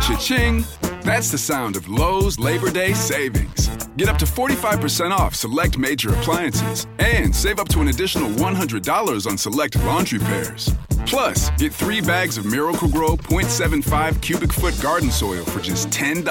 Cha-ching! That's the sound of Lowe's Labor Day savings. Get up to 45% off select major appliances and save up to an additional $100 on select laundry pairs. Plus, get 3 bags of Miracle-Gro 0.75 cubic foot garden soil for just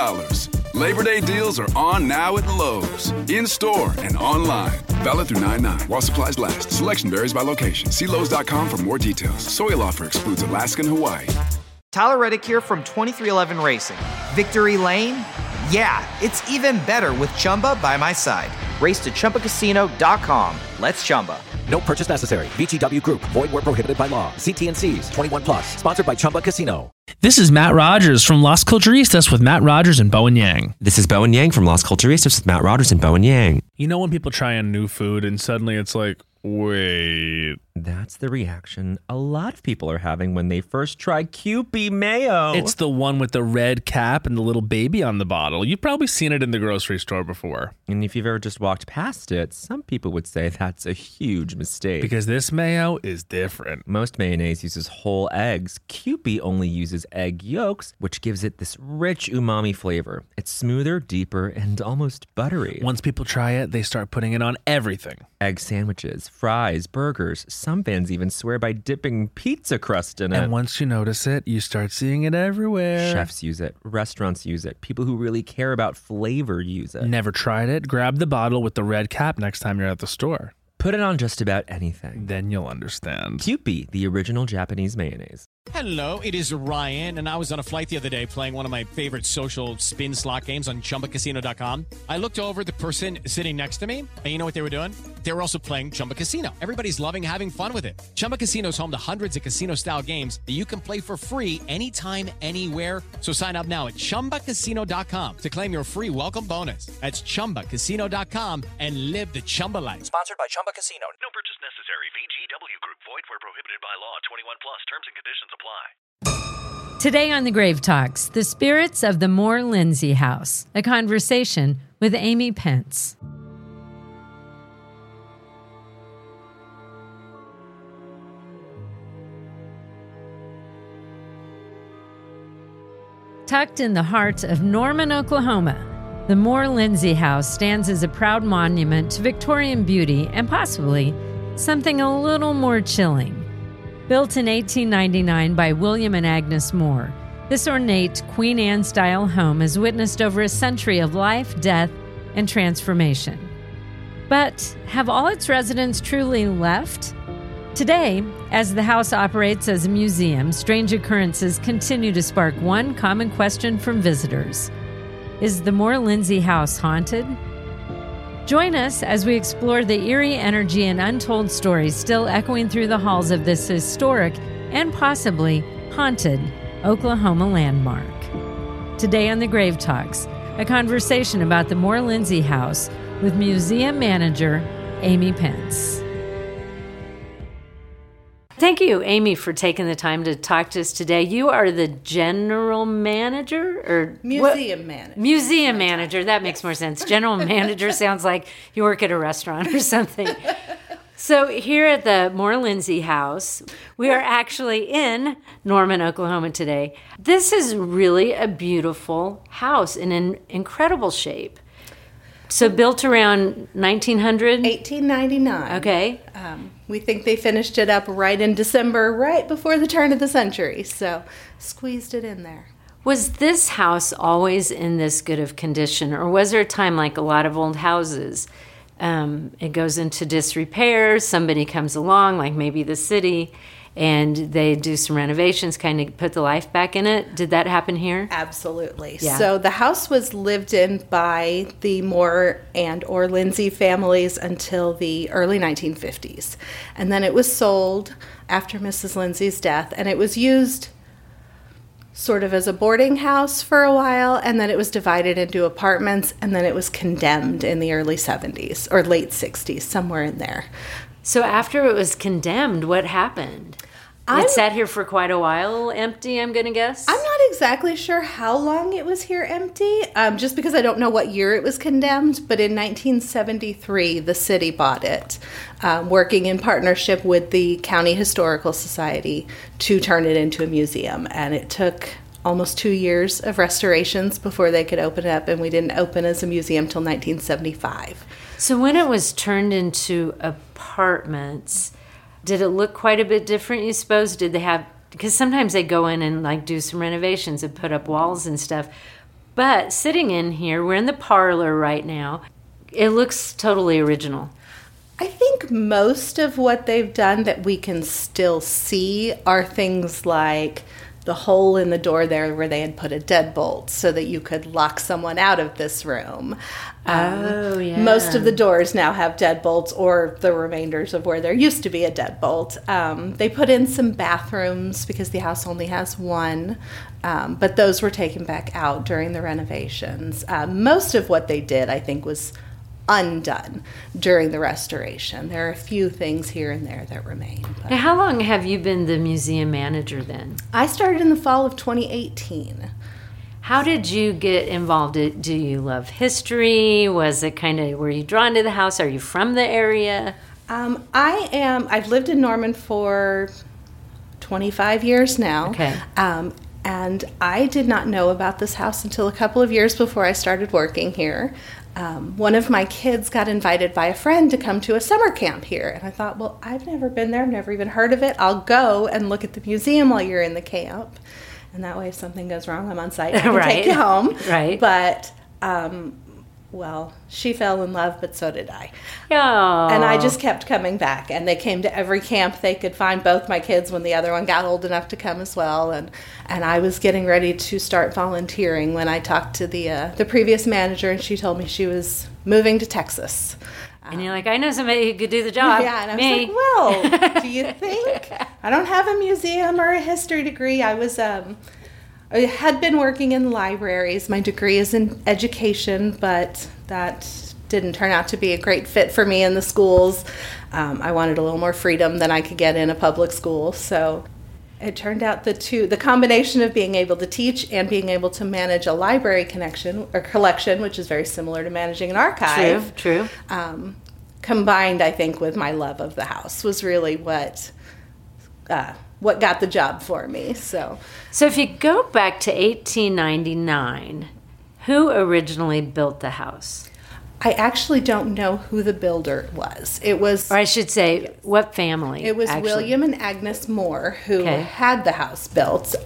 $10. Labor Day deals are on now at Lowe's, in-store and online. Valid through 9/9 while supplies last. Selection varies by location. See Lowe's.com for more details. Soil offer excludes Alaska and Hawaii. Tyler Reddick here from 2311 Racing. Victory Lane? Yeah, it's even better with Chumba by my side. Race to ChumbaCasino.com. Let's Chumba. No purchase necessary. VGW Group. Void where prohibited by law. See T&Cs. 21 plus. Sponsored by Chumba Casino. This is Matt Rogers from Las Culturistas with Matt Rogers and Bowen Yang. This is Bowen Yang from Las Culturistas with Matt Rogers and Bowen Yang. You know when people try on new food and suddenly it's like, wait. That's the reaction a lot of people are having when they first try Kewpie Mayo. It's the one with the red cap and the little baby on the bottle. You've probably seen it in the grocery store before. And if you've ever just walked past it, some people would say that's a huge mistake. Because this mayo is different. Most mayonnaise uses whole eggs. Kewpie only uses egg yolks, which gives it this rich umami flavor. It's smoother, deeper, and almost buttery. Once people try it, they start putting it on everything. Egg sandwiches, fries, burgers. Some fans even swear by dipping pizza crust in it. And once you notice it, you start seeing it everywhere. Chefs use it. Restaurants use it. People who really care about flavor use it. Never tried it? Grab the bottle with the red cap next time you're at the store. Put it on just about anything. Then you'll understand. Kewpie, the original Japanese mayonnaise. Hello, it is Ryan, and I was on a flight the other day playing one of my favorite social spin slot games on ChumbaCasino.com. I looked over at the person sitting next to me, and you know what they were doing? They were also playing Chumba Casino. Everybody's loving having fun with it. Chumba Casino is home to hundreds of casino-style games that you can play for free anytime, anywhere. So sign up now at ChumbaCasino.com to claim your free welcome bonus. That's ChumbaCasino.com and live the Chumba life. Sponsored by Chumba Casino. No purchase necessary. VGW Group. Void where prohibited by law. 21 plus. Terms and conditions apply. Today on the Grave Talks, the spirits of the Moore Lindsay house, a conversation with Amy Pence. Tucked in the heart of Norman, Oklahoma, the Moore Lindsay house stands as a proud monument to Victorian beauty and possibly something a little more chilling. Built in 1899 by William and Agnes Moore, this ornate Queen Anne-style home has witnessed over a century of life, death, and transformation. But have all its residents truly left? Today, as the house operates as a museum, strange occurrences continue to spark one common question from visitors. Is the Moore Lindsay house haunted? Join us as we explore the eerie energy and untold stories still echoing through the halls of this historic and possibly haunted Oklahoma landmark. Today on the Grave Talks, a conversation about the Moore Lindsay house with museum manager Amy Pence. Thank you, Amy, for taking the time to talk to us today. You are the general manager or museum manager. Museum manager. That makes more sense. General manager sounds like you work at a restaurant or something. So here at the Moore Lindsay house, we are actually in Norman, Oklahoma today. This is really a beautiful house in an incredible shape. So built around 1900? 1899. Okay. We think they finished it up right in December, right before the turn of the century. So squeezed it in there. Was this house always in this good of condition? Or was there a time like a lot of old houses, it goes into disrepair, somebody comes along, like maybe the city, and they do some renovations, kind of put the life back in it? Did that happen here? Absolutely. Yeah. So the house was lived in by the Moore and or Lindsay families until the early 1950s. And then it was sold after Mrs. Lindsay's death, and it was used sort of as a boarding house for a while, and then it was divided into apartments, and then it was condemned in the early 70s or late 60s, somewhere in there. So after it was condemned, what happened? It sat here for quite a while empty, I'm going to guess? I'm not exactly sure how long it was here empty, just because I don't know what year it was condemned, but in 1973, the city bought it, working in partnership with the County Historical Society to turn it into a museum. And it took almost 2 years of restorations before they could open it up, and we didn't open as a museum till 1975. So when it was turned into apartments, did it look quite a bit different, you suppose? Did they have, because sometimes they go in and like do some renovations and put up walls and stuff. But sitting in here, we're in the parlor right now, it looks totally original. I think most of what they've done that we can still see are things like the hole in the door there where they had put a deadbolt so that you could lock someone out of this room. Oh, yeah. Most of the doors now have deadbolts, or the remainders of where there used to be a deadbolt. They put in some bathrooms because the house only has one, but those were taken back out during the renovations. Most of what they did, I think, was undone during the restoration. There are a few things here and there that remain. But Now, how long have you been the museum manager then? I started in the fall of 2018. How did you get involved? Do you love history? Was it kind of, were you drawn to the house? Are you from the area? I've lived in Norman for 25 years now. Okay. And I did not know about this house until a couple of years before I started working here. One of my kids got invited by a friend to come to a summer camp here. And I thought, well, I've never been there. I've never even heard of it. I'll go and look at the museum while you're in the camp. And that way, if something goes wrong, I'm on site. I can take you home. Right. But, well, she fell in love, but so did I. Oh. And I just kept coming back. And they came to every camp they could find, both my kids, when the other one got old enough to come as well. And I was getting ready to start volunteering when I talked to the previous manager, and she told me she was moving to Texas. And you're like, I know somebody who could do the job. Yeah, and I Me. was like, well, do you think? I don't have a museum or a history degree. I had been working in libraries. My degree is in education, but that didn't turn out to be a great fit for me in the schools. I wanted a little more freedom than I could get in a public school. So it turned out the combination of being able to teach and being able to manage a library collection, which is very similar to managing an archive. True. Combined, I think, with my love of the house was really what got the job for me. So if you go back to 1899, who originally built the house? I actually don't know who the builder was. It was, or I should say, what family? It was actually? William and Agnes Moore who had the house built.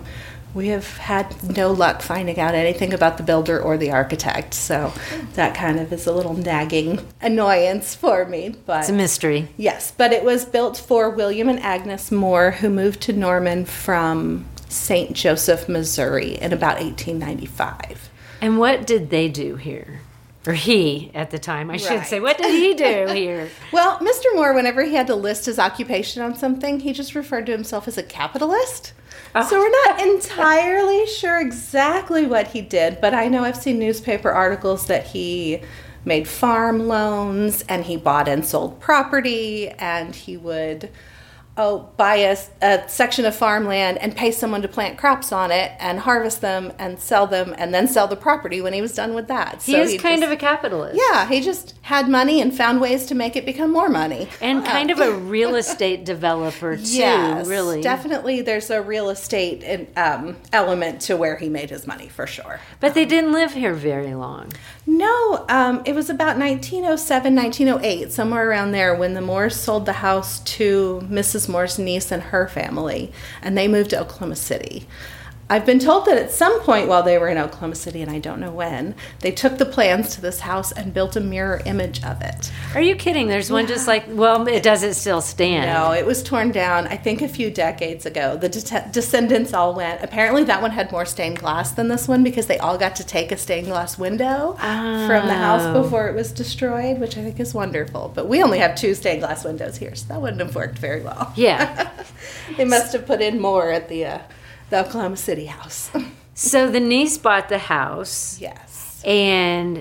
We have had no luck finding out anything about the builder or the architect, so that kind of is a little nagging annoyance for me. But it's a mystery. Yes, but it was built for William and Agnes Moore, who moved to Norman from St. Joseph, Missouri in about 1895. And what did they do here? Or he, at the time, I should say. What did he do here? Well, Mr. Moore, whenever he had to list his occupation on something, he just referred to himself as a capitalist. Oh. So we're not entirely sure exactly what he did, but I know I've seen newspaper articles that he made farm loans, and he bought and sold property, and he would buy a section of farmland and pay someone to plant crops on it and harvest them and sell them and then sell the property when he was done with that. He is kind of a capitalist. Yeah, he just had money and found ways to make it become more money. And kind of a real estate developer, too, yes, really. Definitely there's a real estate element to where he made his money, for sure. But they didn't live here very long. No, it was about 1907, 1908, somewhere around there, when the Moores sold the house to Mrs. Moore's niece and her family, and they moved to Oklahoma City. I've been told that at some point while they were in Oklahoma City, and I don't know when, they took the plans to this house and built a mirror image of it. Are you kidding? There's one just like, well, does it still stand? No, it was torn down, I think, a few decades ago. The descendants all went. Apparently that one had more stained glass than this one because they all got to take a stained glass window from the house before it was destroyed, which I think is wonderful. But we only have 2 stained glass windows here, so that wouldn't have worked very well. Yeah. They must have put in more at the Oklahoma City house. So the niece bought the house. Yes. And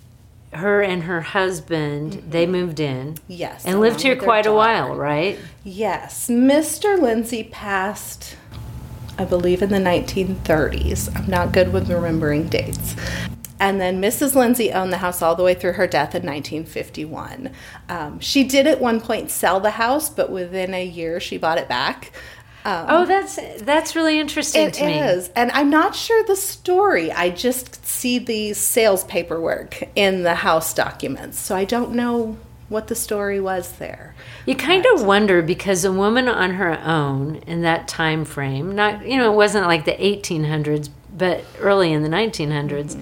her and her husband, they moved in. Yes. And lived here quite a while, right? Yes. Mr. Lindsay passed, I believe, in the 1930s. I'm not good with remembering dates. And then Mrs. Lindsay owned the house all the way through her death in 1951. She did at one point sell the house, but within a year she bought it back. That's really interesting to me. It is. And I'm not sure the story. I just see the sales paperwork in the house documents. So I don't know what the story was there. You kind of wonder, because a woman on her own in that time frame, not, it wasn't like the 1800s, but early in the 1900s,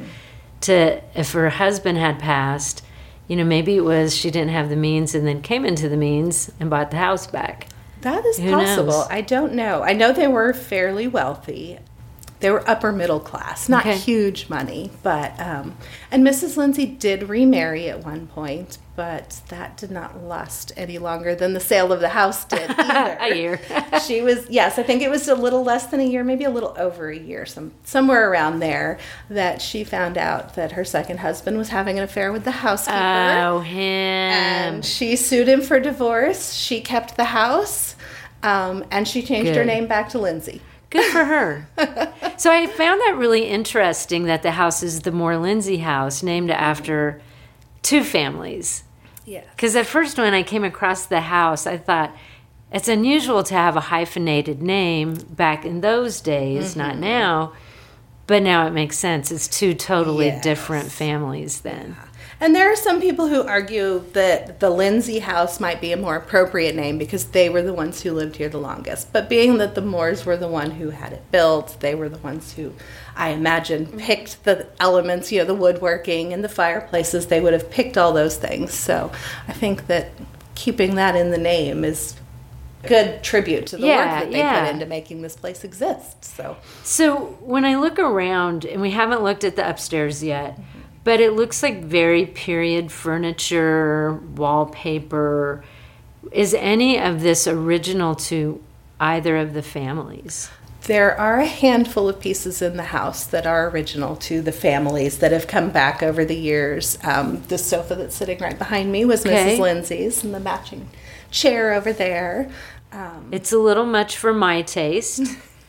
if her husband had passed, maybe it was she didn't have the means and then came into the means and bought the house back. That is Who possible. knows? I don't know. I know they were fairly wealthy. They were upper middle class, not huge money, but and Mrs. Lindsay did remarry at one point, but that did not last any longer than the sale of the house did either. A year. She was, I think it was a little less than a year, maybe a little over a year, somewhere around there, that she found out that her second husband was having an affair with the housekeeper. Oh, him. And she sued him for divorce. She kept the house, and she changed her name back to Lindsay. Good for her. So I found that really interesting that the house is the Moore Lindsay house, named after two families. Yeah. Because at first when I came across the house, I thought, it's unusual to have a hyphenated name back in those days, not now. But now it makes sense. It's two totally different families then. Yeah. And there are some people who argue that the Lindsay house might be a more appropriate name because they were the ones who lived here the longest. But being that the Moores were the one who had it built, they were the ones who, I imagine, picked the elements, the woodworking and the fireplaces. They would have picked all those things. So I think that keeping that in the name is a good tribute to the work that they put into making this place exist. So when I look around, and we haven't looked at the upstairs yet, but it looks like very period furniture, wallpaper. Is any of this original to either of the families? There are a handful of pieces in the house that are original to the families that have come back over the years. The sofa that's sitting right behind me was Mrs. Lindsay's, and the matching chair over there. It's a little much for my taste.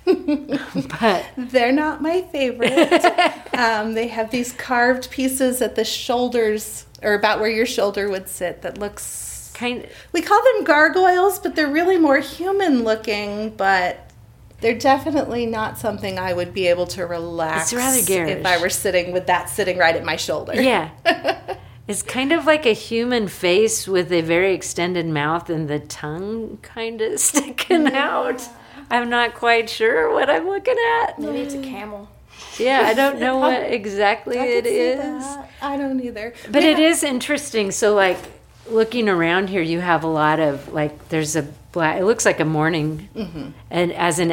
But they're not my favorite. They have these carved pieces at the shoulders, or about where your shoulder would sit, that looks we call them gargoyles, but they're really more human looking, but they're definitely not something I would be able to relax. It's rather garish. If I were sitting with that sitting right at my shoulder. Yeah. It's kind of like a human face with a very extended mouth and the tongue kind of sticking out. I'm not quite sure what I'm looking at. Maybe it's a camel. Yeah, I don't know what exactly it is. I don't either. But it is interesting. So, like, looking around here, you have a lot of, like, there's a black, it looks like a morning, and as in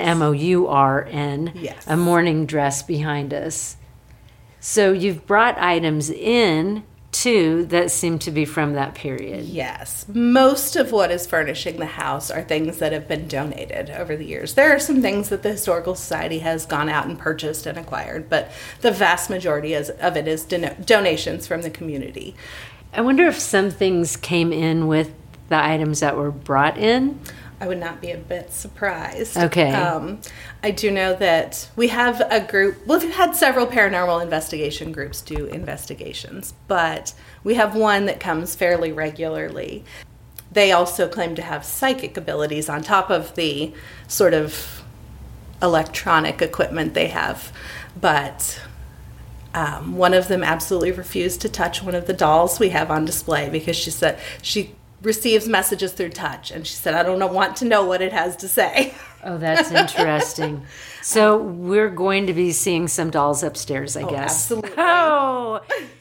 MOURN, a morning dress behind us. So you've brought items in too that seem to be from that period. Yes. Most of what is furnishing the house are things that have been donated over the years. There are some things that the Historical Society has gone out and purchased and acquired, but the vast majority of it is donations from the community. I wonder if some things came in with the items that were brought in. I would not be a bit surprised. Okay. I do know that we have a group, well, we've had several paranormal investigation groups do investigations, but we have one that comes fairly regularly. They also claim to have psychic abilities on top of the sort of electronic equipment they have, but one of them absolutely refused to touch one of the dolls we have on display because she said she receives messages through touch, and she said, I don't want to know what it has to say. Oh, that's interesting. So we're going to be seeing some dolls upstairs, I guess. Absolutely. Oh,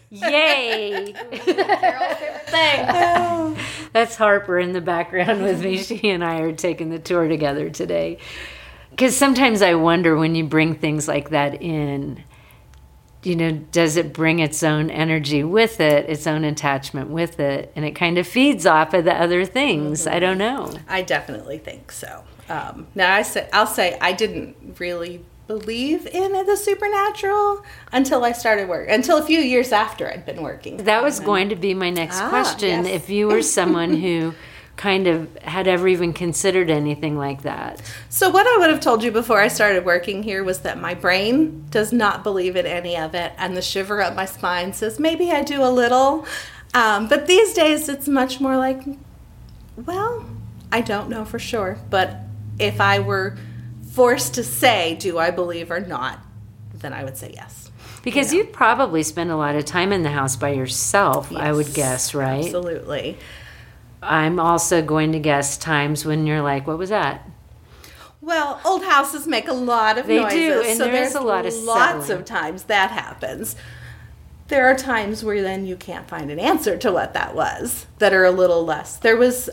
yay. Carol's favorite thing. That's Harper in the background with me. She and I are taking the tour together today. Because sometimes I wonder, when you bring things like that in, does it bring its own energy with it, its own attachment with it, and it kind of feeds off of the other things? I don't know. I definitely think so. Now, I'll say I didn't really believe in the supernatural until I started work, until a few years after I'd been working. That was going to be my next question. Yes. If you were someone who kind of had ever even considered anything like that. So what I would have told you before I started working here was that my brain does not believe in any of it, and the shiver up my spine says maybe I do a little. But these days it's much more like, well, I don't know for sure, but if I were forced to say, do I believe or not, then I would say yes. Because you'd probably spend a lot of time in the house by yourself, I would guess, right? Absolutely. I'm also going to guess times when you're like, what was that? Well, old houses make a lot of noises. They do, and so there's a lot of lots settling. of times that happens. There are times where then you can't find an answer to what that was that are a little less. There was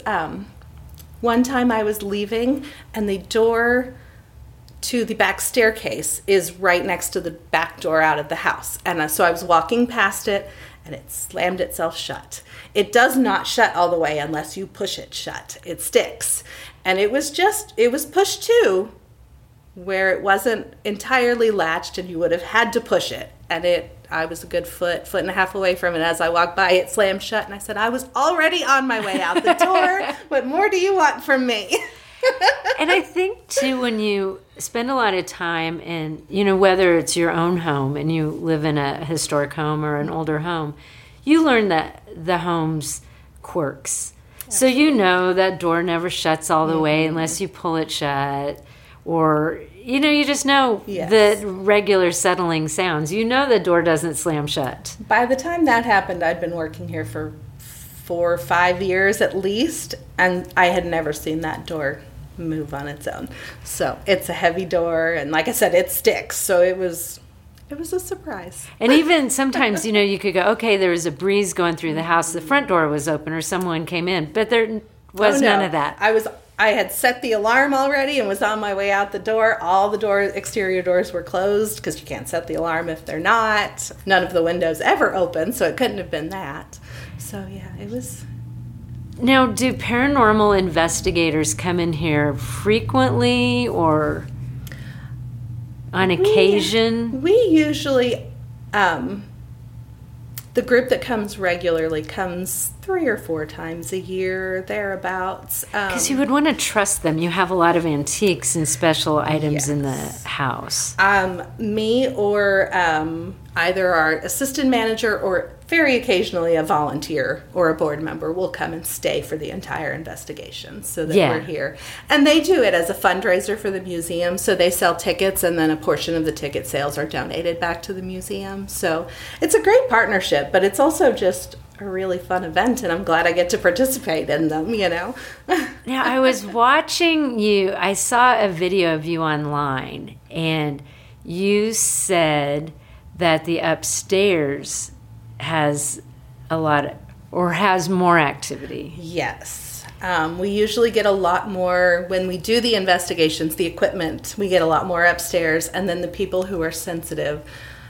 one time I was leaving, and the door to the back staircase is right next to the back door out of the house. And so I was walking past it, and it slammed itself shut. It does not shut all the way unless you push it shut. It sticks. And it was pushed to where it wasn't entirely latched, and you would have had to push it. And I was a good foot and a half away from it. As I walked by, it slammed shut, and I said, I was already on my way out the door. What more do you want from me? And I think, too, when you spend a lot of time in, whether it's your own home and you live in a historic home or an older home, you learn the home's quirks. So you know that door never shuts all the way unless you pull it shut. Or, you just know the regular settling sounds. You know the door doesn't slam shut. By the time that happened, I'd been working here for 4 or 5 years at least, and I had never seen that door move on its own. So it's a heavy door, and like I said, it sticks. So it was a surprise. And even sometimes, you could go, okay, there was a breeze going through the house. The front door was open or someone came in, but there was none of that. I had set the alarm already and was on my way out the door. All the exterior doors were closed because you can't set the alarm if they're not. None of the windows ever opened, so it couldn't have been that. So yeah, it was. Now, do paranormal investigators come in here frequently or on occasion? We usually, the group that comes regularly comes 3 or 4 times a year, thereabouts. Because you would want to trust them. You have a lot of antiques and special items in the house. Me or either our assistant manager or very occasionally a volunteer or a board member will come and stay for the entire investigation so that we're here. And they do it as a fundraiser for the museum, so they sell tickets and then a portion of the ticket sales are donated back to the museum. So it's a great partnership, but it's also just a really fun event, and I'm glad I get to participate in them, Now, I was watching you. I saw a video of you online, and you said that the upstairs has has more activity. Yes. We usually get a lot more when we do the investigations, the equipment, we get a lot more upstairs, and then the people who are sensitive,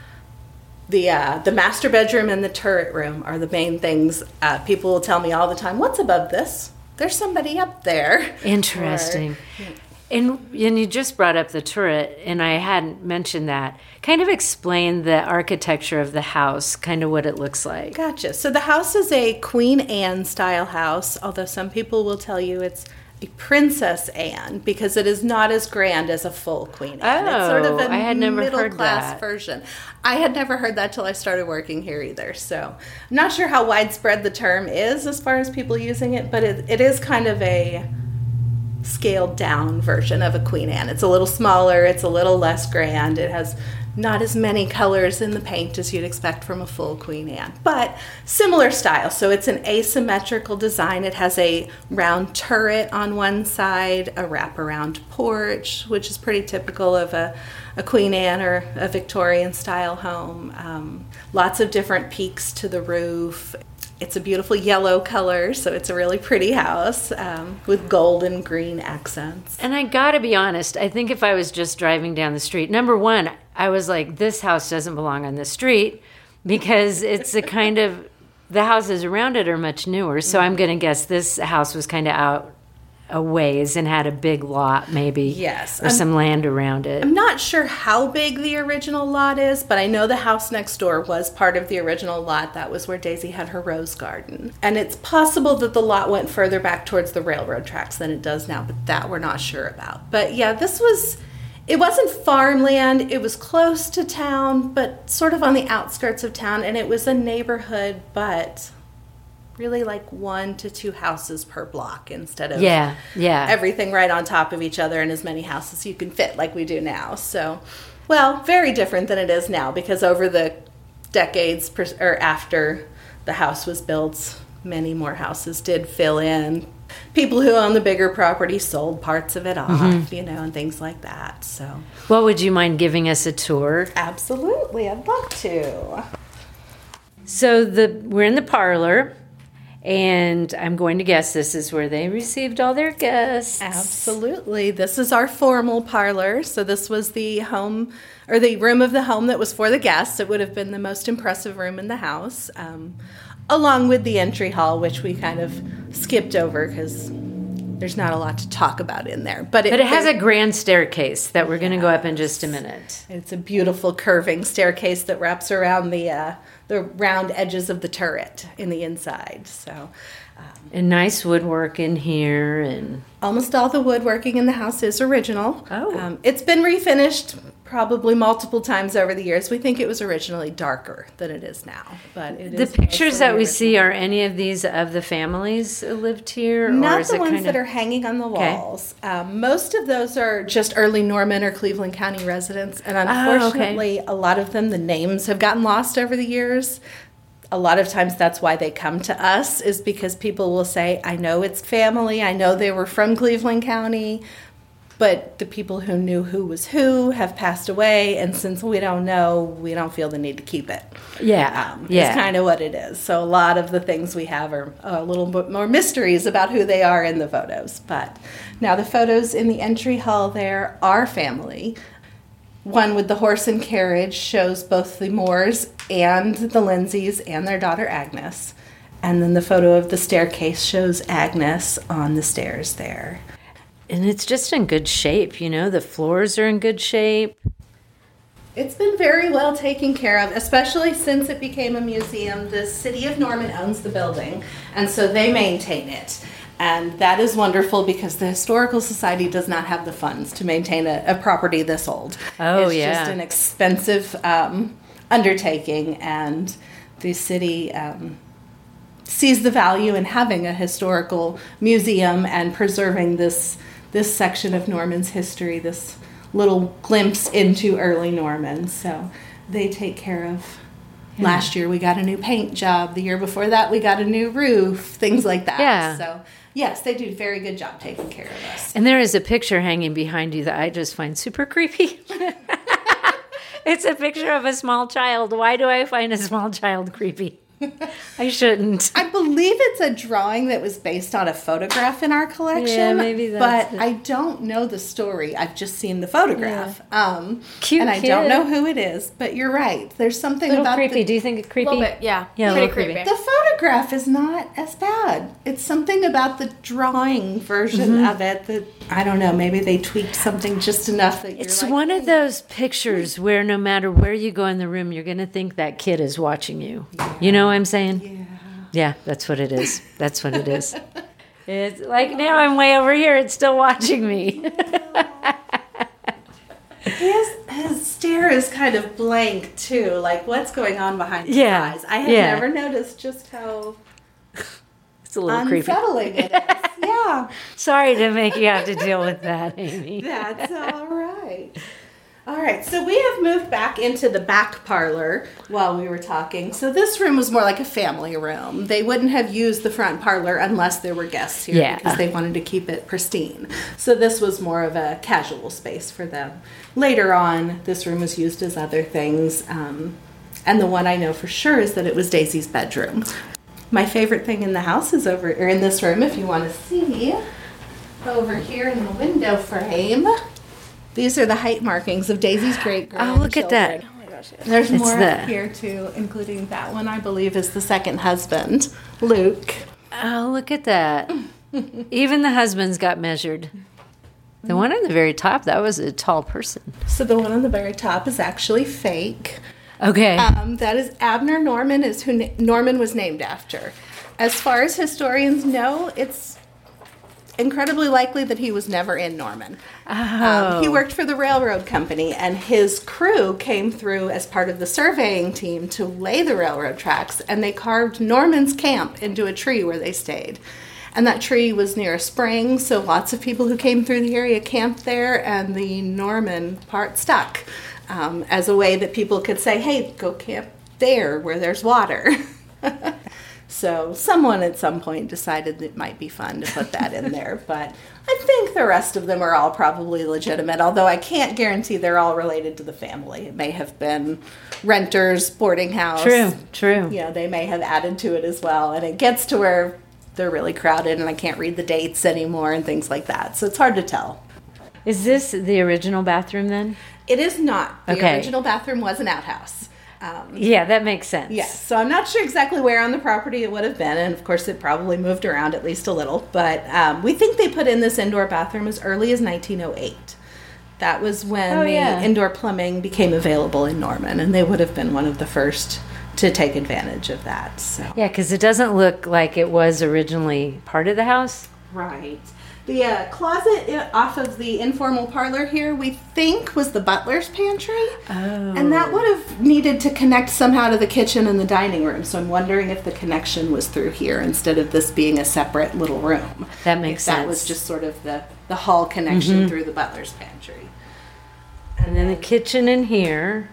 the master bedroom and the turret room are the main things. People will tell me all the time, what's above this? There's somebody up there. Interesting. And you just brought up the turret, and I hadn't mentioned that. Kind of explain the architecture of the house, kind of what it looks like. Gotcha. So the house is a Queen Anne style house, although some people will tell you it's a Princess Anne because it is not as grand as a full Queen Anne. It's sort of a I had never middle heard class that. version. I had never heard that till I started working here either. So I'm not sure how widespread the term is as far as people using it, but it is kind of a scaled down version of a Queen Anne. It's a little smaller, it's a little less grand, it has not as many colors in the paint as you'd expect from a full Queen Anne, but similar style. So it's an asymmetrical design. It has a round turret on one side, a wraparound porch, which is pretty typical of a Queen Anne or a Victorian style home. Lots of different peaks to the roof. It's a beautiful yellow color, so it's a really pretty house with gold and green accents. And I gotta be honest, I think if I was just driving down the street, number one, I was like, this house doesn't belong on this street because it's a kind of, the houses around it are much newer, so I'm gonna guess this house was kind of out a ways and had a big lot maybe. Yes. Or some land around it. I'm not sure how big the original lot is, but I know the house next door was part of the original lot. That was where Daisy had her rose garden. And it's possible that the lot went further back towards the railroad tracks than it does now, but that we're not sure about. But yeah, it wasn't farmland. It was close to town, but sort of on the outskirts of town, and it was a neighborhood, but really like 1 to 2 houses per block instead of yeah. everything right on top of each other and as many houses you can fit like we do now. So, well, very different than it is now, because over the decades or after the house was built, many more houses did fill in. People who own the bigger property sold parts of it off, and things like that. So, well, would you mind giving us a tour? Absolutely, I'd love to. So we're in the parlor, and I'm going to guess this is where they received all their guests. Absolutely. This is our formal parlor. So this was the home, or the room of the home that was for the guests. It would have been the most impressive room in the house, along with the entry hall, which we kind of skipped over because there's not a lot to talk about in there. But it has a grand staircase that we're going to go up in just a minute. It's a beautiful curving staircase that wraps around the round edges of the turret in the inside. So, and nice woodwork in here, and almost all the woodworking in the house is original. It's been refinished probably multiple times over the years. We think it was originally darker than it is now, but it the is pictures that we original. see, are any of these of the families who lived here? Not or is the it ones kind that of... are hanging on the walls. Most of those are just early Norman or Cleveland County residents, and unfortunately, a lot of them, the names have gotten lost over the years. A lot of times that's why they come to us, is because people will say, I know it's family, I know they were from Cleveland County, but the people who knew who was who have passed away, and since we don't know, we don't feel the need to keep it. It's kind of what it is. So a lot of the things we have are a little bit more mysteries about who they are in the photos. But now the photos in the entry hall there are family. One with the horse and carriage shows both the Moores and the Lindsays and their daughter Agnes. And then the photo of the staircase shows Agnes on the stairs there. And it's just in good shape, the floors are in good shape. It's been very well taken care of, especially since it became a museum. The city of Norman owns the building, and so they maintain it. And that is wonderful because the Historical Society does not have the funds to maintain a property this old. It's just an expensive undertaking, and the city sees the value in having a historical museum and preserving this section of Norman's history, this little glimpse into early Norman. So they take care of. Last year we got a new paint job. The year before that we got a new roof, things like that. Yeah. So yes, they do a very good job taking care of us. And there is a picture hanging behind you that I just find super creepy. It's a picture of a small child. Why do I find a small child creepy? I shouldn't. I believe it's a drawing that was based on a photograph in our collection. Yeah, maybe that's but I don't know the story. I've just seen the photograph. Cute and I kid. don't know who it is, but you're right. There's something Little about creepy. Do you think it's creepy? A little bit, yeah. Yeah, a pretty little creepy. creepy. The photograph is not as bad. It's something about the drawing version of it that, I don't know, maybe they tweaked something just enough that you're It's like, one of those pictures where no matter where you go in the room, you're going to think that kid is watching you. You know what I'm saying? Yeah. Yeah, that's what it is. That's what it is. It's like, now I'm way over here. It's still watching me. His stare is kind of blank, too. Like, what's going on behind his Yeah. eyes? I had Yeah. never noticed just how It's a little creepy. unsettling it is. Yeah. Sorry to make you have to deal with that, Amy. That's all right. All right, so we have moved back into the back parlor while we were talking. So this room was more like a family room. They wouldn't have used the front parlor unless there were guests here because they wanted to keep it pristine. So this was more of a casual space for them. Later on, this room was used as other things. And the one I know for sure is that it was Daisy's bedroom. My favorite thing in the house is over, or in this room, if you want to see, over here in the window frame. These are the height markings of Daisy's great-grandchildren. Oh, look at that. Oh my gosh, yes. There's more the- up here, too, including that one, I believe, is the second husband, Luke. Oh, look at that. Even the husbands got measured. The one on the very top, that was a tall person. So the one on the very top is actually fake. Okay. That is Abner Norman, is who Norman was named after. As far as historians know, it's incredibly likely that he was never in Norman. He worked for the railroad company, and his crew came through as part of the surveying team to lay the railroad tracks, and they carved Norman's camp into a tree where they stayed. And that tree was near a spring, so lots of people who came through the area camped there, and the Norman part stuck as a way that people could say, hey, go camp there where there's water. So someone at some point decided it might be fun to put that in there, but I think the rest of them are all probably legitimate, although I can't guarantee they're all related to the family. It may have been renters, boarding house. True. Yeah, they may have added to it as well, and it gets to where they're really crowded and I can't read the dates anymore and things like that, so it's hard to tell. Is this the original bathroom then? It is not. The Okay. original bathroom was an outhouse. Yeah, that makes sense. Yes, so I'm not sure exactly where on the property it would have been, and of course it probably moved around at least a little, but we think they put in this indoor bathroom as early as 1908. That was when indoor plumbing became available in Norman, and they would have been one of the first to take advantage of that. So. Yeah, because it doesn't look like it was originally part of the house. Right. The closet off of the informal parlor here, we think, was the butler's pantry. Oh. And that would have needed to connect somehow to the kitchen and the dining room. So I'm wondering if the connection was through here instead of this being a separate little room. That makes sense. That was just sort of the hall connection through the butler's pantry. And then the kitchen in here.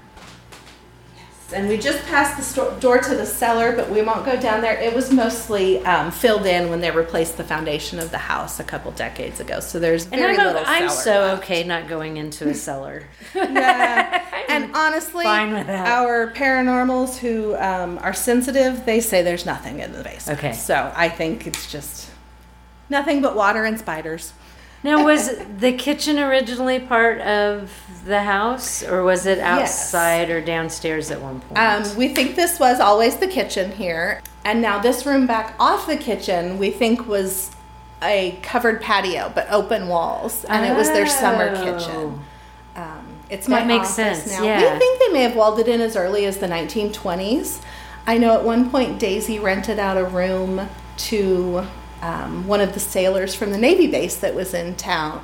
And we just passed the door to the cellar, but we won't go down there. It was mostly filled in when they replaced the foundation of the house a couple decades ago. So there's very little cellar I'm so left. okay not going into a cellar. Yeah. And honestly, fine with that. Our paranormals who are sensitive, they say there's nothing in the basement. Okay. So I think it's just nothing but water and spiders. Now, was the kitchen originally part of the house, or was it outside or downstairs at one point? We think this was always the kitchen here. And now this room back off the kitchen, we think was a covered patio, but open walls. And it was their summer kitchen. It's my That makes office sense, now. yeah. We think they may have walled it in as early as the 1920s. I know at one point Daisy rented out a room to one of the sailors from the Navy base that was in town.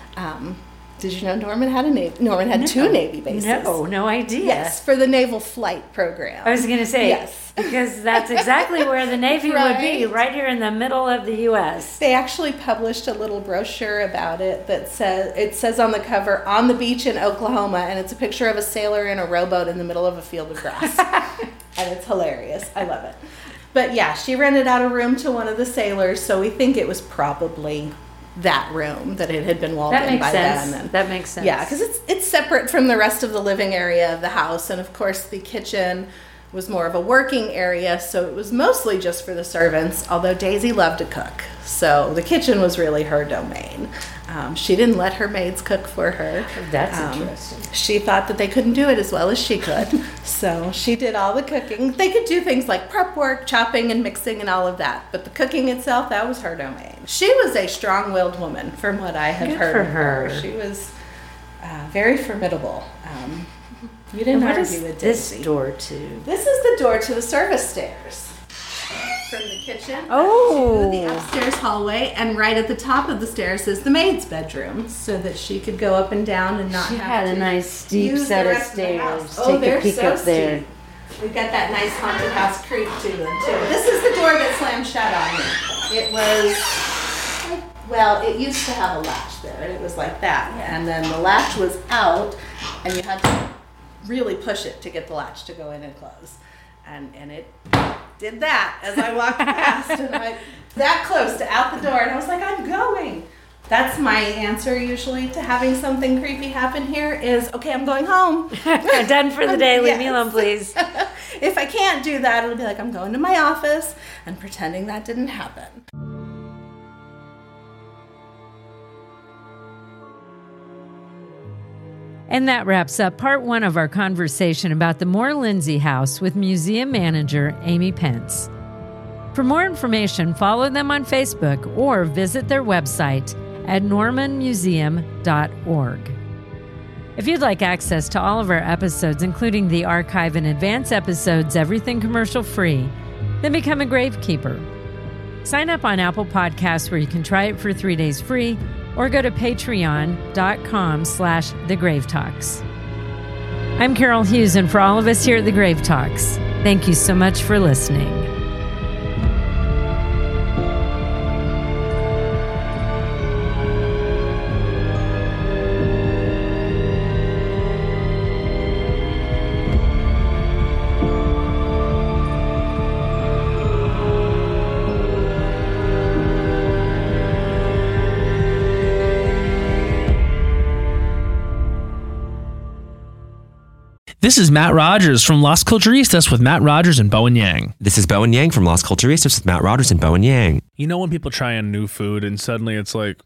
Did you know Norman had two Navy bases? No idea. Yes, for the Naval Flight Program. I was going to say, yes. Because that's exactly where the Navy would be, Right. right here in the middle of the U.S. They actually published a little brochure about it that says on the cover, "On the beach in Oklahoma," and it's a picture of a sailor in a rowboat in the middle of a field of grass. And it's hilarious. I love it. But yeah, she rented out a room to one of the sailors, so we think it was probably that room that it had been walled in by them. And that makes sense. yeah, because it's separate from the rest of the living area of the house, and of course the kitchen was more of a working area, so it was mostly just for the servants, although Daisy loved to cook, so the kitchen was really her domain. She didn't let her maids cook for her. That's interesting. She thought that they couldn't do it as well as she could, so she did all the cooking. They could do things like prep work, chopping and mixing and all of that, but the cooking itself, that was her domain. She was a strong-willed woman, from what I have heard of her. She was very formidable. You didn't What argue is with this Daisy. door to? This is the door to the service stairs. From the kitchen Oh. to the upstairs hallway, and right at the top of the stairs is the maid's bedroom, so that she could go up and down and not She have had to a nice steep use set the of rest of the house. stairs. Oh, Take they're a peek so up there. steep. We've got that nice haunted house creep to them too. This is the door that slammed shut on me. It was, well, it used to have a latch there, and it was like that, and then the latch was out, and you had to really push it to get the latch to go in and close. And it did that as I walked past, and I that close to out the door, and I was like, I'm going. That's my answer usually to having something creepy happen here is, okay, I'm going home. Done for the day. Leave me Yes. alone, please. If I can't do that, it'll be like I'm going to my office and pretending that didn't happen. And that wraps up part one of our conversation about the Moore Lindsay House with museum manager Amy Pence. For more information, follow them on Facebook or visit their website at normanmuseum.org. If you'd like access to all of our episodes, including the archive and advance episodes, everything commercial free, then become a gravekeeper. Sign up on Apple Podcasts where you can try it for 3 days free or go to patreon.com/thegravetalks. I'm Carol Hughes, and for all of us here at The Grave Talks, thank you so much for listening. This is Matt Rogers from Las Culturistas with Matt Rogers and Bowen Yang. This is Bowen Yang from Las Culturistas with Matt Rogers and Bowen Yang. You know when people try a new food and suddenly it's like,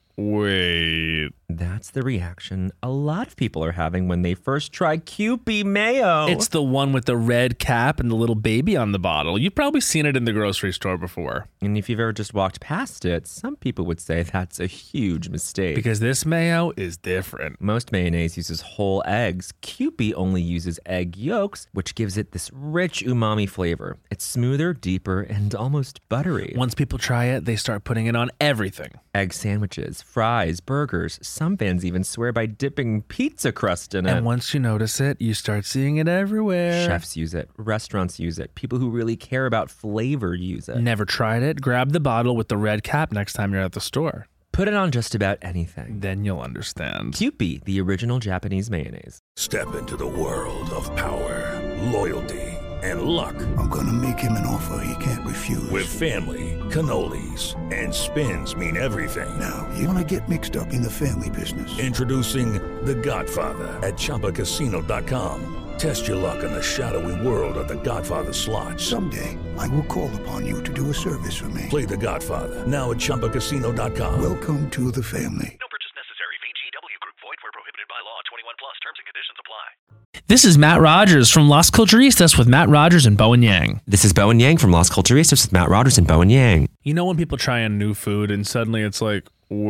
wait. That's the reaction a lot of people are having when they first try Kewpie mayo. It's the one with the red cap and the little baby on the bottle. You've probably seen it in the grocery store before. And if you've ever just walked past it, some people would say that's a huge mistake. Because this mayo is different. Most mayonnaise uses whole eggs. Kewpie only uses egg yolks, which gives it this rich umami flavor. It's smoother, deeper, and almost buttery. Once people try it, they start putting it on everything. Egg sandwiches, fries, burgers. Some fans even swear by dipping pizza crust in it. And once you notice it, you start seeing it everywhere. Chefs use it. Restaurants use it. People who really care about flavor use it. Never tried it? Grab the bottle with the red cap next time you're at the store. Put it on just about anything. Then you'll understand. Kewpie, the original Japanese mayonnaise. Step into the world of power, loyalty, and luck. I'm gonna make him an offer he can't refuse. With family, cannolis, and spins mean everything. Now, you wanna get mixed up in the family business. Introducing The Godfather at ChumbaCasino.com. Test your luck in the shadowy world of The Godfather slot. Someday, I will call upon you to do a service for me. Play The Godfather now at ChumbaCasino.com. Welcome to the family. No purchase necessary. VGW Group. Void where prohibited by law. 21 plus. Terms and conditions apply. This is Matt Rogers from Las Culturistas with Matt Rogers and Bowen Yang. This is Bowen Yang from Las Culturistas with Matt Rogers and Bowen Yang. You know when people try a new food and suddenly it's like,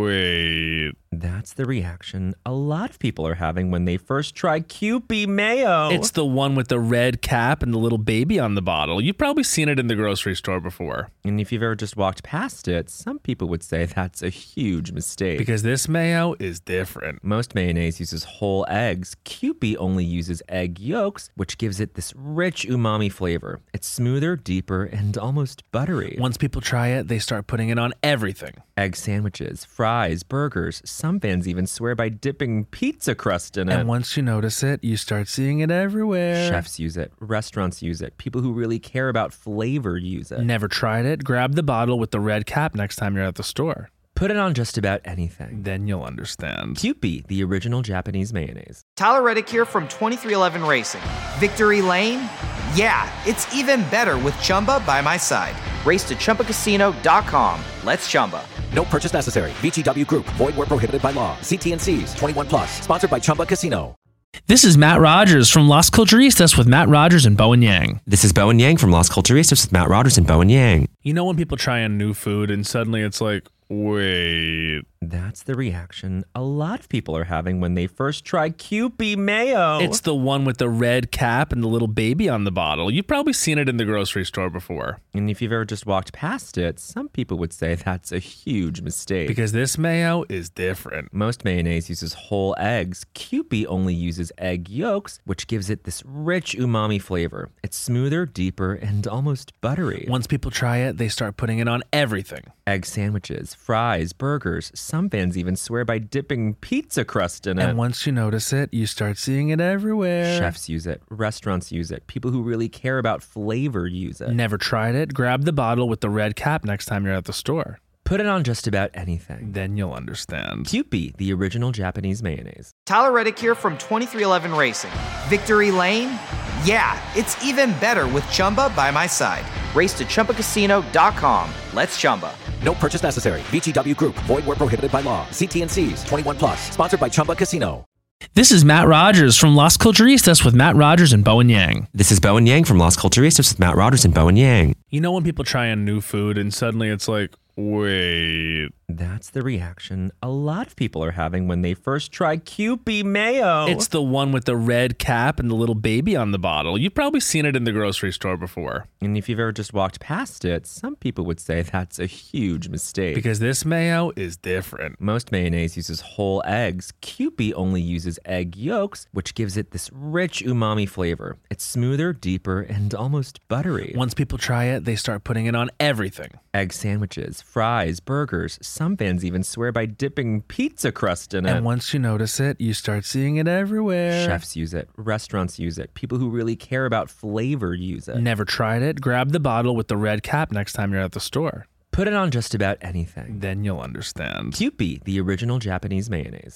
wait. That's the reaction a lot of people are having when they first try Kewpie mayo. It's the one with the red cap and the little baby on the bottle. You've probably seen it in the grocery store before. And if you've ever just walked past it, some people would say that's a huge mistake. Because this mayo is different. Most mayonnaise uses whole eggs. Kewpie only uses egg yolks, which gives it this rich umami flavor. It's smoother, deeper, and almost buttery. Once people try it, they start putting it on everything. Egg sandwiches, fries, burgers. Some fans even swear by dipping pizza crust in it. And once you notice it, you start seeing it everywhere. Chefs use it. Restaurants use it. People who really care about flavor use it. Never tried it? Grab the bottle with the red cap next time you're at the store. Put it on just about anything. Then you'll understand. Kewpie, the original Japanese mayonnaise. Tyler Reddick here from 2311 Racing. Victory Lane? Yeah, it's even better with Chumba by my side. Race to ChumbaCasino.com. Let's Chumba. No purchase necessary. VGW Group. Void where prohibited by law. See T&Cs. 21 plus. Sponsored by Chumba Casino. This is Matt Rogers from Las Culturistas with Matt Rogers and Bowen Yang. This is Bowen Yang from Las Culturistas with Matt Rogers and Bowen Yang. You know when people try a new food and suddenly it's like, wait. That's the reaction a lot of people are having when they first try Kewpie mayo. It's the one with the red cap and the little baby on the bottle. You've probably seen it in the grocery store before. And if you've ever just walked past it, some people would say that's a huge mistake. Because this mayo is different. Most mayonnaise uses whole eggs. Kewpie only uses egg yolks, which gives it this rich umami flavor. It's smoother, deeper, and almost buttery. Once people try it, they start putting it on everything. Egg sandwiches, fries, burgers. Some fans even swear by dipping pizza crust in it. And once you notice it, you start seeing it everywhere. Chefs use it. Restaurants use it. People who really care about flavor use it. Never tried it? Grab the bottle with the red cap next time you're at the store. Put it on just about anything. Then you'll understand. Kewpie, the original Japanese mayonnaise. Tyler Reddick here from 2311 Racing. Victory Lane? Yeah, it's even better with Chumba by my side. Race to ChumbaCasino.com. Let's Chumba. No purchase necessary. VGW Group. Void where prohibited by law. See T&Cs. 21 plus. Sponsored by Chumba Casino. This is Matt Rogers from Las Culturistas with Matt Rogers and Bowen Yang. This is Bowen Yang from Las Culturistas with Matt Rogers and Bowen Yang. You know when people try a new food and suddenly it's like, wait. That's the reaction a lot of people are having when they first try Kewpie Mayo. It's the one with the red cap and the little baby on the bottle. You've probably seen it in the grocery store before. And if you've ever just walked past it, some people would say that's a huge mistake. Because this mayo is different. Most mayonnaise uses whole eggs. Kewpie only uses egg yolks, which gives it this rich umami flavor. It's smoother, deeper, and almost buttery. Once people try it, they start putting it on everything. Egg sandwiches, fries, burgers. Some fans even swear by dipping pizza crust in it. And once you notice it, you start seeing it everywhere. Chefs use it. Restaurants use it. People who really care about flavor use it. Never tried it? Grab the bottle with the red cap next time you're at the store. Put it on just about anything. Then you'll understand. Kewpie, the original Japanese mayonnaise.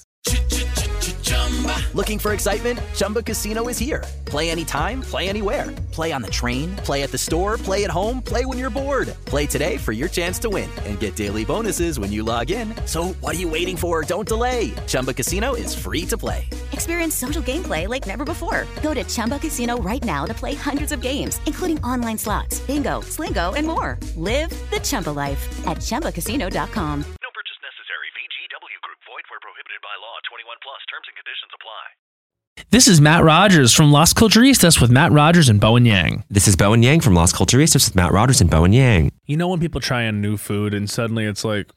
Looking for excitement? Chumba Casino is here. Play anytime, play anywhere. Play on the train, play at the store, play at home, play when you're bored. Play today for your chance to win and get daily bonuses when you log in. So what are you waiting for? Don't delay. Chumba Casino is free to play. Experience social gameplay like never before. Go to Chumba Casino right now to play hundreds of games, including online slots, bingo, Slingo, and more. Live the Chumba life at ChumbaCasino.com. No purchase necessary. VGW Group. Void where prohibited by law. 21 plus. Terms and conditions apply. This is Matt Rogers from Las Culturistas with Matt Rogers and Bowen Yang. This is Bowen Yang from Las Culturistas with Matt Rogers and Bowen Yang. You know when people try a new food and suddenly it's like,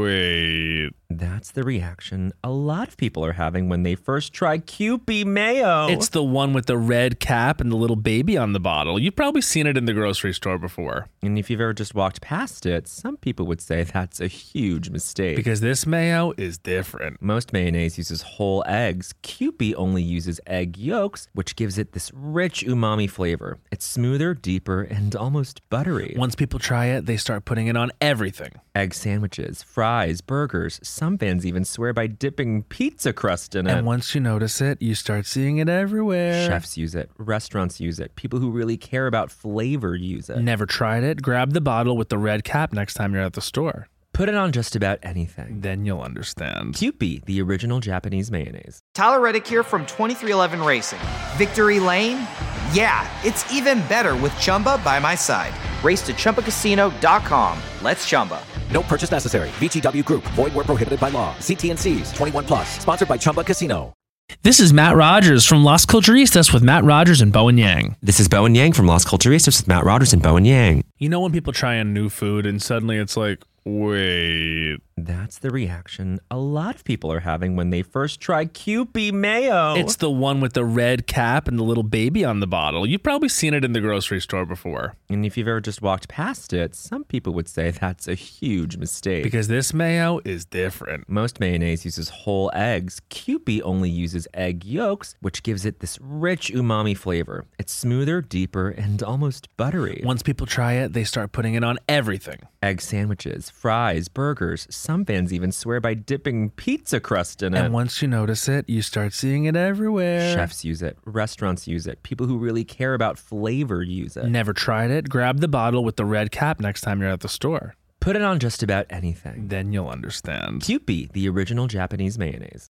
wait. That's the reaction a lot of people are having when they first try Kewpie Mayo. It's the one with the red cap and the little baby on the bottle. You've probably seen it in the grocery store before. And if you've ever just walked past it, some people would say that's a huge mistake. Because this mayo is different. Most mayonnaise uses whole eggs. Kewpie only uses egg yolks, which gives it this rich umami flavor. It's smoother, deeper, and almost buttery. Once people try it, they start putting it on everything. Egg sandwiches, fries, burgers. Some fans even swear by dipping pizza crust in it. And once you notice it, you start seeing it everywhere. Chefs use it. Restaurants use it. People who really care about flavor use it. Never tried it? Grab the bottle with the red cap next time you're at the store. Put it on just about anything. Then you'll understand. Kewpie, the original Japanese mayonnaise. Tyler Reddick here from 2311 Racing. Victory Lane? Yeah, it's even better with Chumba by my side. Race to ChumbaCasino.com. Let's Chumba. No purchase necessary. VGW Group. Void where prohibited by law. See T&Cs. 21 plus. Sponsored by Chumba Casino. This is Matt Rogers from Las Culturistas with Matt Rogers and Bowen Yang. This is Bowen Yang from Las Culturistas with Matt Rogers and Bowen Yang. You know when people try a new food and suddenly it's like, wait. That's the reaction a lot of people are having when they first try Kewpie Mayo. It's the one with the red cap and the little baby on the bottle. You've probably seen it in the grocery store before. And if you've ever just walked past it, some people would say that's a huge mistake. Because this mayo is different. Most mayonnaise uses whole eggs. Kewpie only uses egg yolks, which gives it this rich umami flavor. It's smoother, deeper, and almost buttery. Once people try it, they start putting it on everything. Egg sandwiches, fries, burgers. Some fans even swear by dipping pizza crust in it. And once you notice it, you start seeing it everywhere. Chefs use it. Restaurants use it. People who really care about flavor use it. Never tried it? Grab the bottle with the red cap next time you're at the store. Put it on just about anything. Then you'll understand. Kewpie, the original Japanese mayonnaise.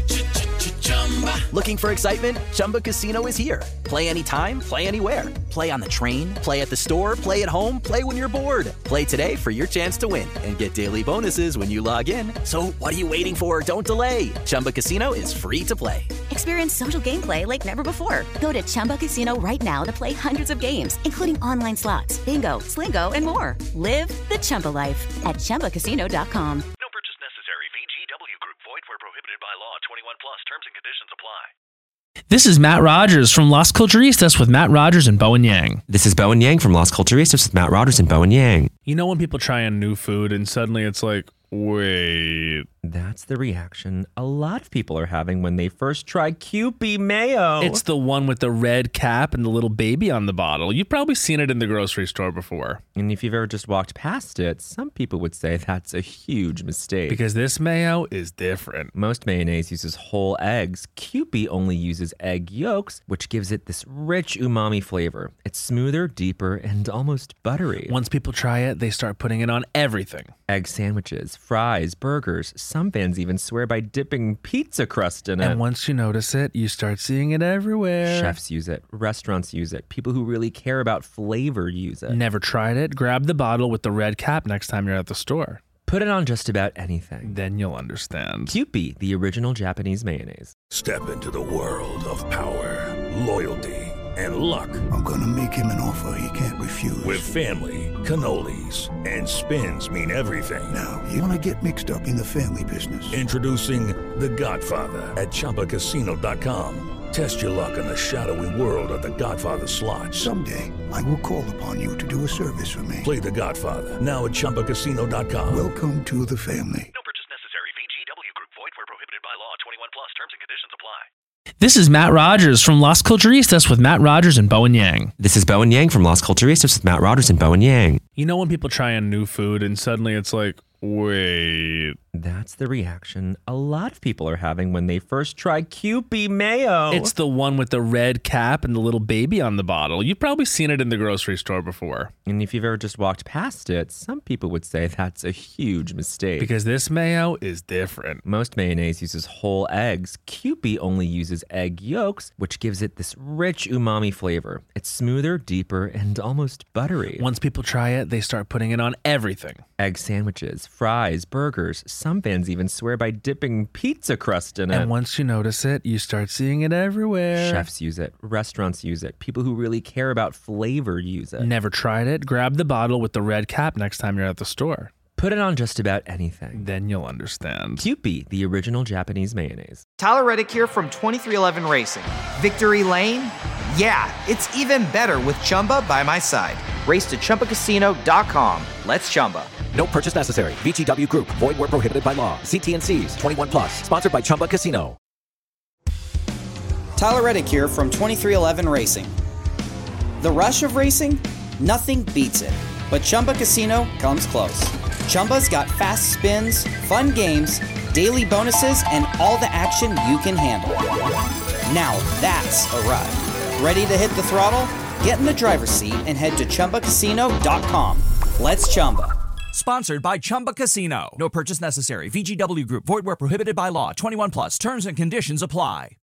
Looking for excitement? Chumba Casino is here. Play anytime, play anywhere. Play on the train, play at the store, play at home, play when you're bored. Play today for your chance to win and get daily bonuses when you log in. So what are you waiting for? Don't delay. Chumba Casino is free to play. Experience social gameplay like never before. Go to Chumba Casino right now to play hundreds of games, including online slots, bingo, Slingo, and more. Live the Chumba life at ChumbaCasino.com. No purchase necessary. VGW Group. Void where prohibited by law. 21 plus. Terms and conditions apply. This is Matt Rogers from Las Culturistas with Matt Rogers and Bowen Yang. This is Bowen Yang from Las Culturistas with Matt Rogers and Bowen Yang. You know when people try a new food and suddenly it's like, wait. That's the reaction a lot of people are having when they first try Kewpie Mayo. It's the one with the red cap and the little baby on the bottle. You've probably seen it in the grocery store before. And if you've ever just walked past it, some people would say that's a huge mistake. Because this mayo is different. Most mayonnaise uses whole eggs. Kewpie only uses egg yolks, which gives it this rich umami flavor. It's smoother, deeper, and almost buttery. Once people try it, they start putting it on everything. Egg sandwiches, fries, burgers. Some fans even swear by dipping pizza crust in it. And once you notice it, you start seeing it everywhere. Chefs use it. Restaurants use it. People who really care about flavor use it. Never tried it? Grab the bottle with the red cap next time you're at the store. Put it on just about anything. Then you'll understand. Kewpie, the original Japanese mayonnaise. Step into the world of power, loyalty, and luck. I'm gonna make him an offer he can't refuse. With family, cannolis, and spins mean everything. Now, you wanna get mixed up in the family business. Introducing The Godfather at ChumbaCasino.com. Test your luck in the shadowy world of The Godfather slot. Someday, I will call upon you to do a service for me. Play The Godfather now at ChumbaCasino.com. Welcome to the family. No purchase necessary. VGW Group. Void where prohibited by law. 21 plus. Terms and conditions apply. This is Matt Rogers from Las Culturistas with Matt Rogers and Bowen Yang. This is Bowen Yang from Las Culturistas with Matt Rogers and Bowen Yang. You know when people try a new food and suddenly it's like, wait. That's the reaction a lot of people are having when they first try Kewpie mayo. It's the one with the red cap and the little baby on the bottle. You've probably seen it in the grocery store before. And if you've ever just walked past it, some people would say that's a huge mistake. Because this mayo is different. Most mayonnaise uses whole eggs. Kewpie only uses egg yolks, which gives it this rich umami flavor. It's smoother, deeper, and almost buttery. Once people try it, they start putting it on everything. Egg sandwiches, fries, burgers. Some fans even swear by dipping pizza crust in it. And once you notice it, you start seeing it everywhere. Chefs use it. Restaurants use it. People who really care about flavor use it. Never tried it? Grab the bottle with the red cap next time you're at the store. Put it on just about anything. Then you'll understand. Kewpie, the original Japanese mayonnaise. Tyler Reddick here from 2311 Racing. Victory Lane? Yeah, it's even better with Chumba by my side. Race to ChumbaCasino.com. Let's Chumba. No purchase necessary. VGW Group. Void where prohibited by law. See T&Cs. 21 plus. Sponsored by Chumba Casino. Tyler Reddick here from 2311 Racing. The rush of racing? Nothing beats it. But Chumba Casino comes close. Chumba's got fast spins, fun games, daily bonuses, and all the action you can handle. Now that's a ride. Ready to hit the throttle? Get in the driver's seat and head to ChumbaCasino.com. Let's Chumba. Sponsored by Chumba Casino. No purchase necessary. VGW Group. Void where prohibited by law. 21 plus. Terms and conditions apply.